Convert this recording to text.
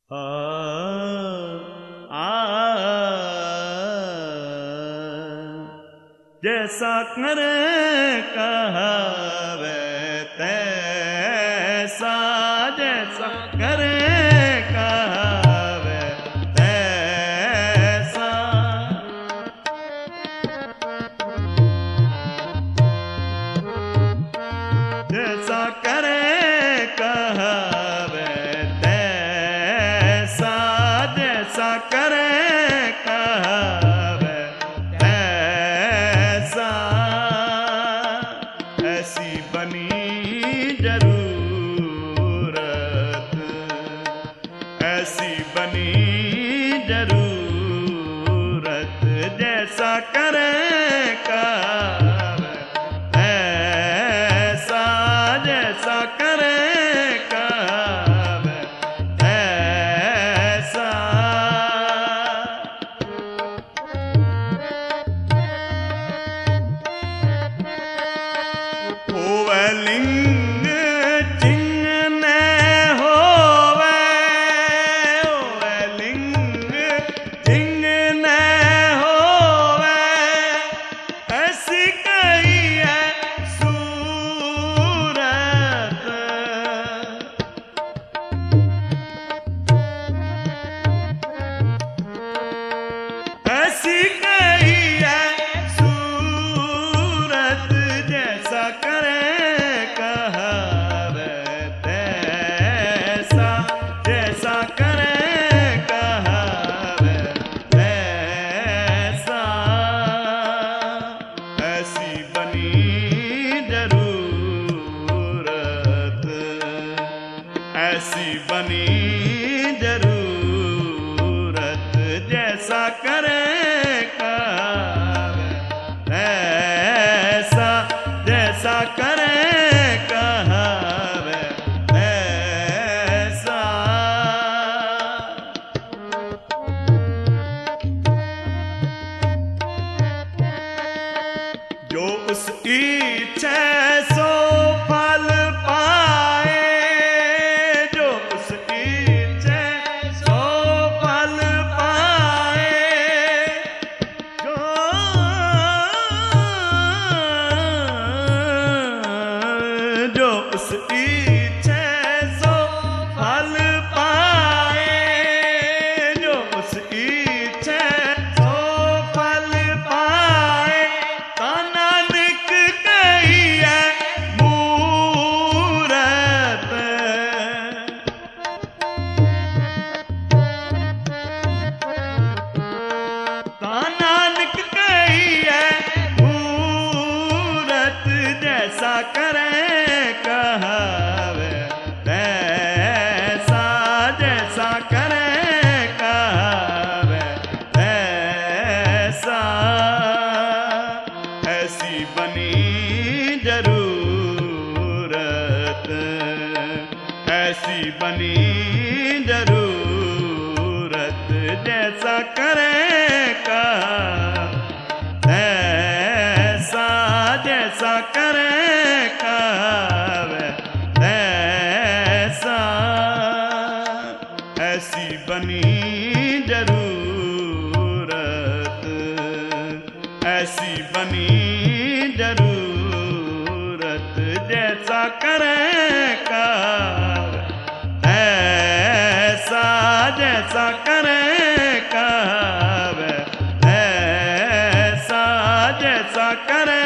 आ आ जैसा करे कहावे तैसा, जैसा करे कहावे तैसा, जैसा करे कहावे तैसा, जैसा करे कहावे तैसा, ऐसी बनी जरूरत, ऐसी बनी जरूरत, जैसा करे कहावे तैसा, जैसा करे कहावे तैसा। होवे लिंग चिंगने होवे, होवे लिंग चिंगने होवे, ऐसी कई है सूरत, ऐसी कई है सूरत, जैसा करे कहावे तैसा, जैसा करे कहावे तैसा, ऐसी बनी जरूरत, ऐसी बनी जरूरत, जैसा करे कहावे तैसा, जैसा करे कहावे तैसा। जो उस इच्छा सो फल पाए, जो उस इच्छा सो फल पाए, जो उस इच्छा सो फल पाए, जो उस इच्छा सो फल पाए, ता नानक कही है मूरत, ता नानक कही है मूरत, जैसा करे कहावे तैसा, जैसा करे कहावे तैसा, ऐसी बनी जरूरत, ऐसी बनी जरूरत, जैसा करे तैसा, जैसा करे कहावे तैसा, ऐसी बनी जरूरत, ऐसी बनी जरूरत, जैसा करे कहावे तैसा, जैसा करे कहावे तैसा, जैसा करे